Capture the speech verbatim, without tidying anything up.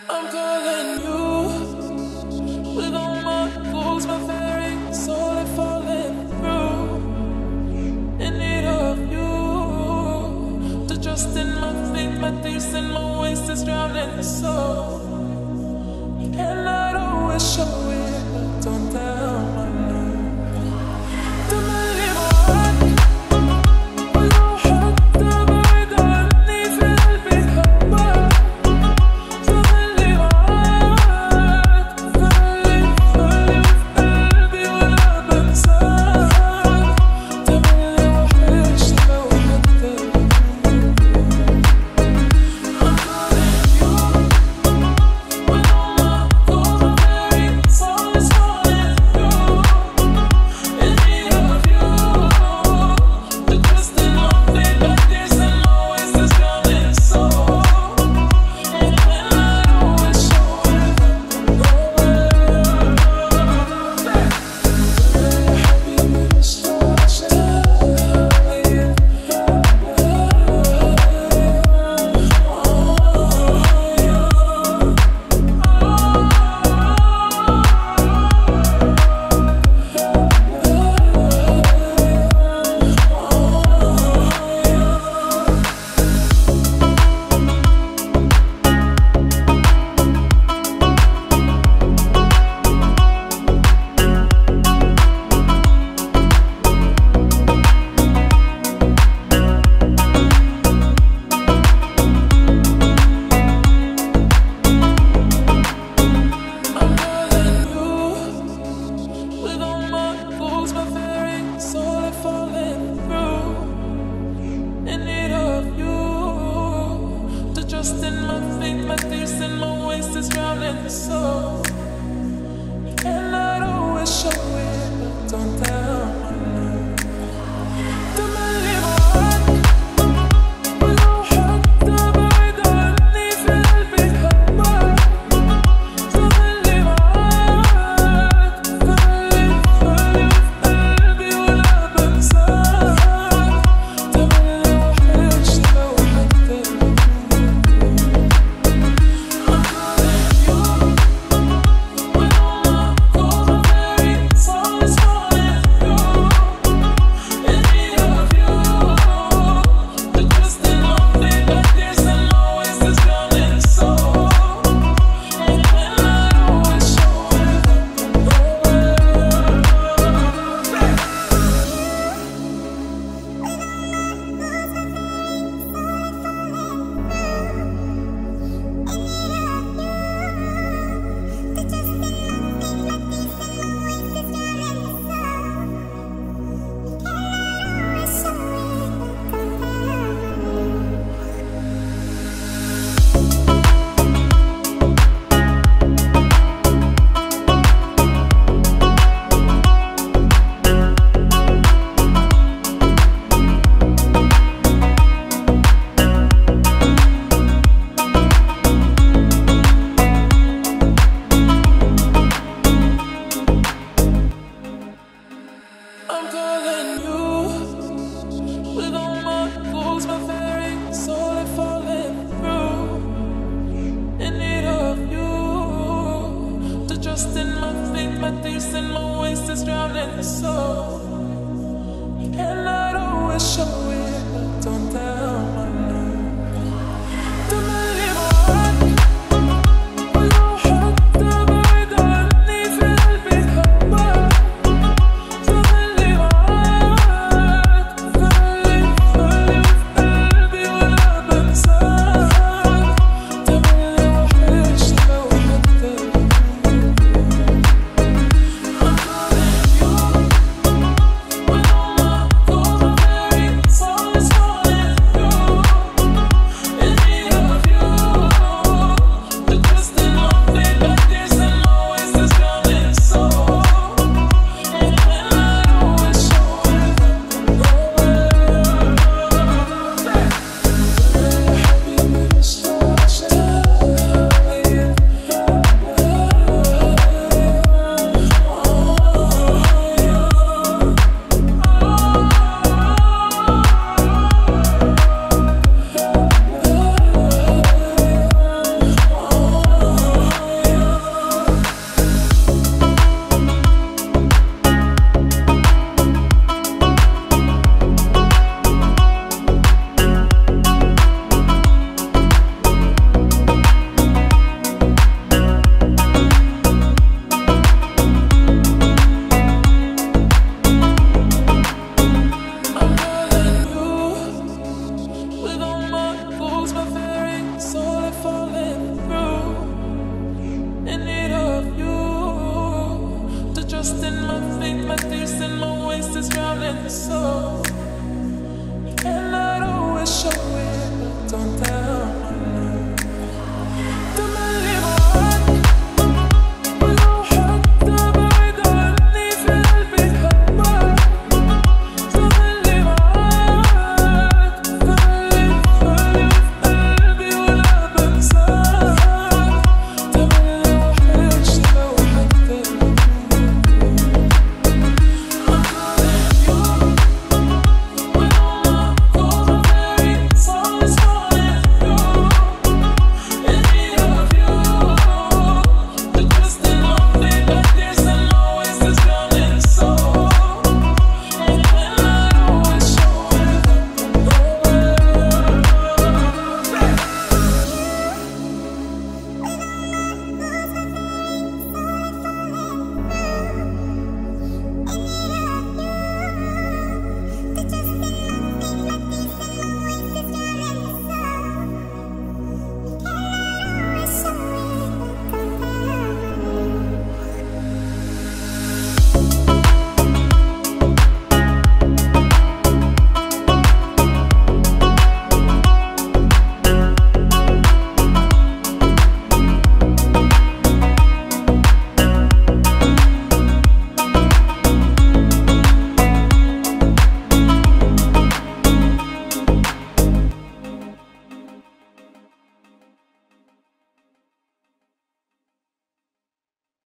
I'm calling you with all my goals, my very soul is falling through. In need of you to trust in my faith, my tears and my waste is drowning the soul. And I'd always show it, but don't tell my love. Don't believe my heart. My tears and my waste is drowning the soul. And I'd always show it, but don't tell my love. Don't believe my heart. ولو حتى بعيد عني في قلبي هواك. خلي معاك، خلي خلي في قلبي ولا بنساك. تملي وحش لو حتى my tears and my waste is drowning the soul.